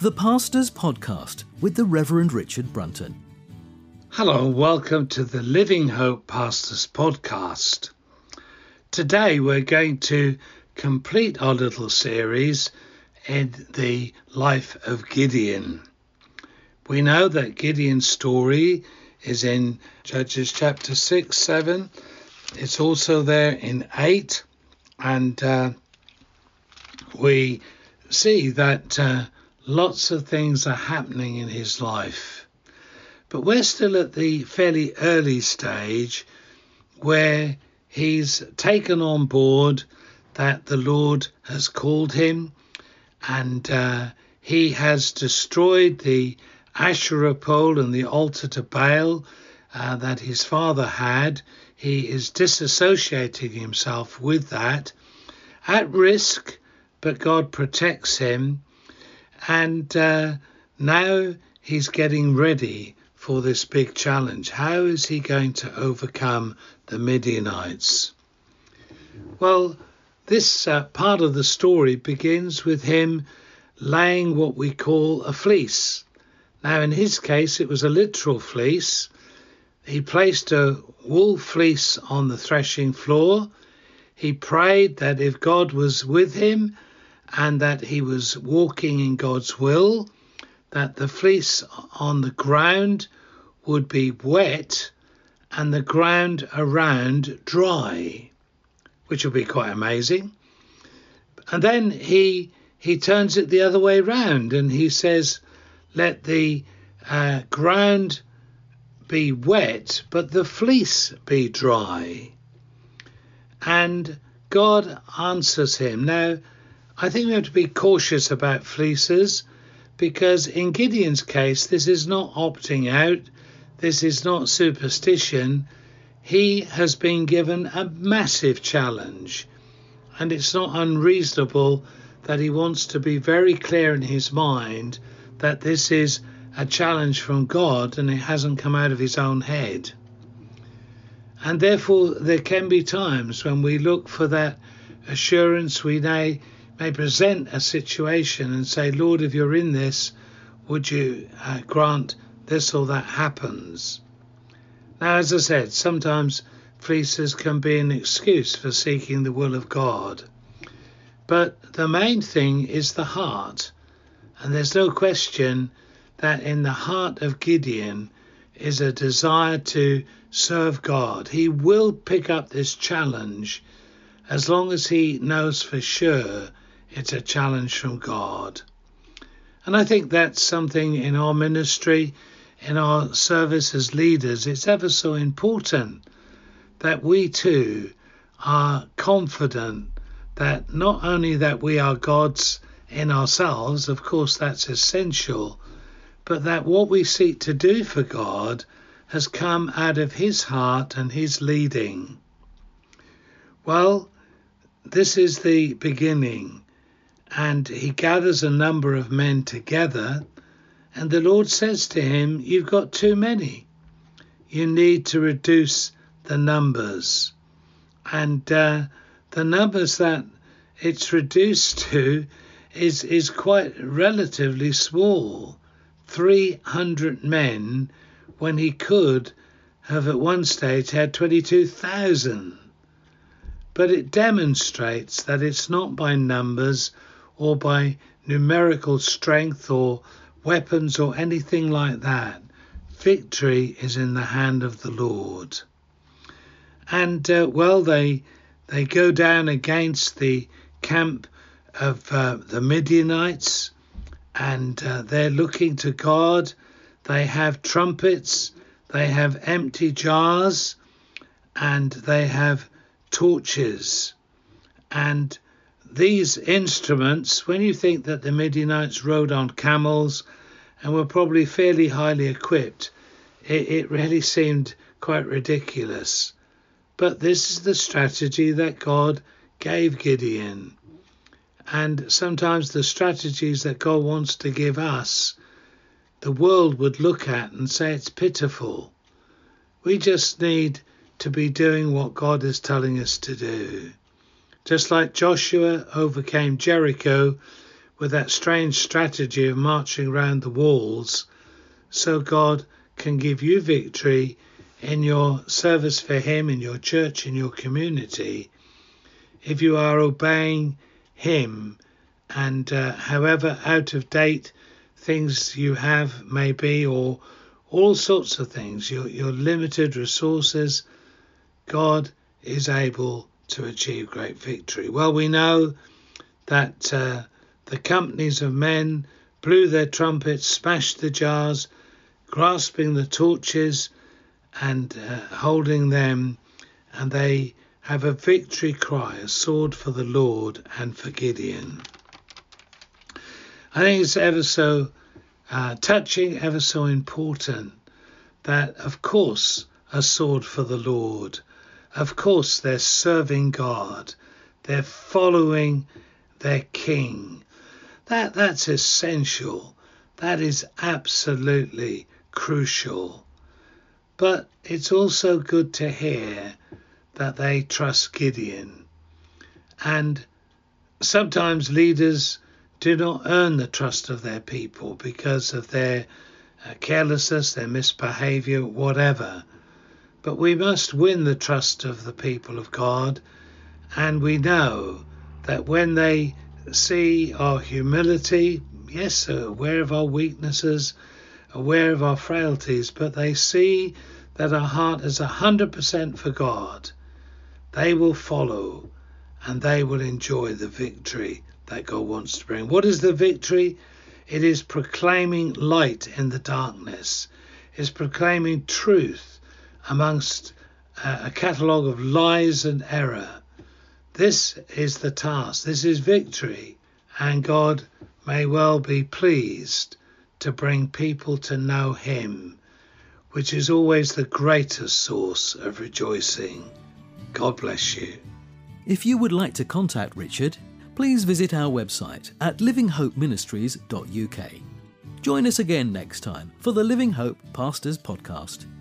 The Pastor's Podcast with the Reverend Richard Brunton. Hello and welcome to the Living Hope Pastor's Podcast. Today we're going to complete our little series in the life of Gideon. We know that Gideon's story is in Judges chapter 6, 7. It's also there in 8. And we see that lots of things are happening in his life. But we're still at the fairly early stage where he's taken on board that the Lord has called him, and he has destroyed the Asherah pole and the altar to Baal that his father had. He is disassociating himself with that, at risk, but God protects him. And now he's getting ready for this big challenge. How is he going to overcome the Midianites? Well, this part of the story begins with him laying what we call a fleece. Now, in his case, it was a literal fleece. He placed a wool fleece on the threshing floor. He prayed that if God was with him and that he was walking in God's will, that the fleece on the ground would be wet and the ground around dry, which would be quite amazing. And then he turns it the other way round and he says, let the ground be wet, but the fleece be dry. And God answers him. Now, I think we have to be cautious about fleeces, because in Gideon's case, this is not opting out. This is not superstition. He has been given a massive challenge, and it's not unreasonable that he wants to be very clear in his mind that this is a challenge from God and it hasn't come out of his own head. And therefore, there can be times when we look for that assurance. We may present a situation and say, Lord, if you're in this, would you grant this or that happens? Now, as I said, sometimes fleeces can be an excuse for seeking the will of God. But the main thing is the heart. And there's no question that in the heart of Gideon is a desire to serve God. He will pick up this challenge as long as he knows for sure it's a challenge from God. And I think that's something in our ministry, in our service as leaders. It's ever so important that we too are confident that not only that we are God's in ourselves, of course that's essential, but that what we seek to do for God has come out of his heart and his leading. Well, this is the beginning, and he gathers a number of men together, and the Lord says to him, you've got too many. You need to reduce the numbers. And the numbers that it's reduced to is quite relatively small. 300 men, when he could have at one stage had 22,000. But it demonstrates that it's not by numbers or by numerical strength or weapons or anything like that. Victory is in the hand of the Lord. And they go down against the camp of the Midianites, and they're looking to God. They have trumpets, they have empty jars, and they have torches. And these instruments, when you think that the Midianites rode on camels and were probably fairly highly equipped, it really seemed quite ridiculous. But this is the strategy that God gave Gideon. And sometimes the strategies that God wants to give us, the world would look at and say it's pitiful. We just need to be doing what God is telling us to do. Just like Joshua overcame Jericho with that strange strategy of marching around the walls, so God can give you victory in your service for him, in your church, in your community, if you are obeying him. And however out of date things you have may be, or all sorts of things, your limited resources, God is able to achieve great victory. Well, we know that the companies of men blew their trumpets, smashed the jars, grasping the torches and holding them, and they have a victory cry, a sword for the Lord and for Gideon. I think it's ever so touching, ever so important that, of course, a sword for the Lord. Of course, they're serving God. They're following their King. That's essential. That is absolutely crucial. But it's also good to hear that they trust Gideon. And sometimes leaders do not earn the trust of their people because of their carelessness, their misbehavior, whatever. But we must win the trust of the people of God. And we know that when they see our humility, yes, aware of our weaknesses, aware of our frailties, but they see that our heart is 100% for God, they will follow and they will enjoy the victory that God wants to bring. What is the victory? It is proclaiming light in the darkness. It's proclaiming truth amongst a catalogue of lies and error. This is the task. This is victory. And God may well be pleased to bring people to know him, which is always the greatest source of rejoicing. God bless you. If you would like to contact Richard, please visit our website at livinghopeministries.uk. Join us again next time for the Living Hope Pastors Podcast.